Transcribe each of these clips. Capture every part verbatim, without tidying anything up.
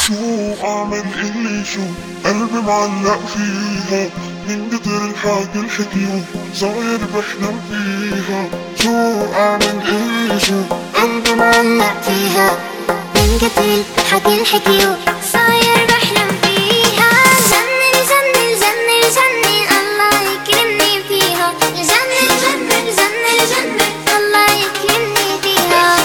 شو أعمل اللي شو قلبي معلق فيها، من كتر الحكي الحكيو صاير بحلم فيها. شو أعمل اللي شو قلبي معلق فيها، من كتر الحكي الحكيو صاير بحلم فيها. جنن جنن جنن جنن الله يكرمني فيها. جنن جنن جنن جنن الله يكرمني فيها.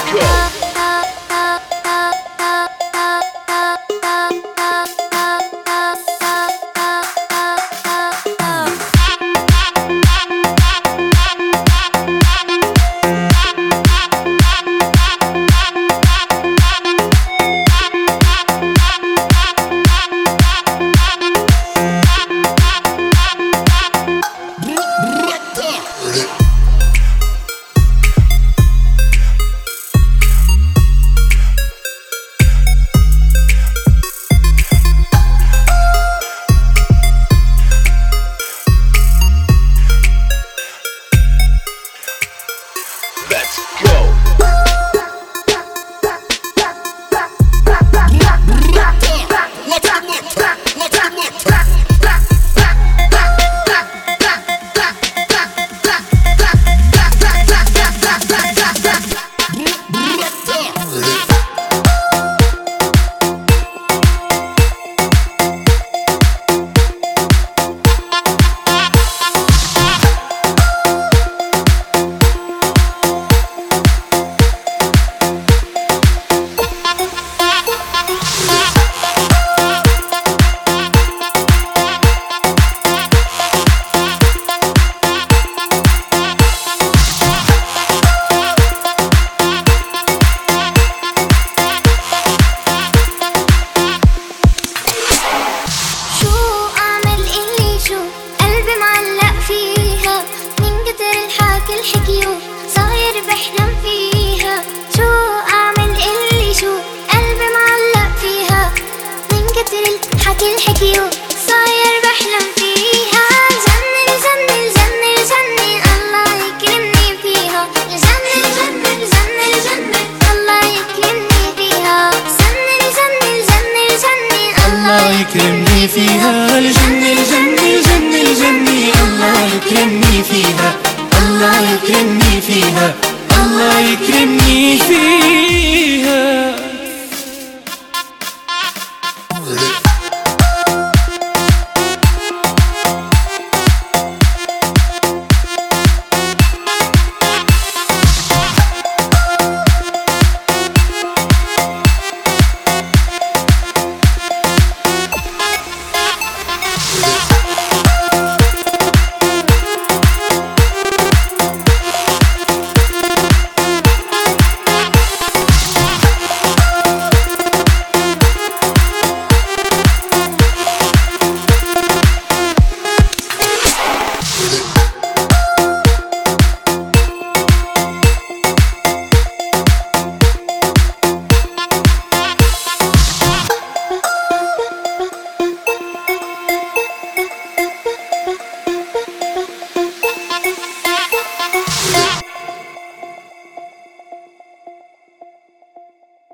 الحكيو صاير بحلم فيها. شو أعمل اللي شو قلبي معلق فيها، من كتر الحكي الحكيو صاير بحلم فيها. جنن جنن جنن جنن الله يكرمني فيها. جنن جنن جنن جنن الله يكرمني فيها. جنن جنن جنن جنن الله يكرمني فيها. الجنة الجنة الجنة الجنة الله يكرمني فيها. الله يكرمني فيها. الله يكرمني فيها. with it.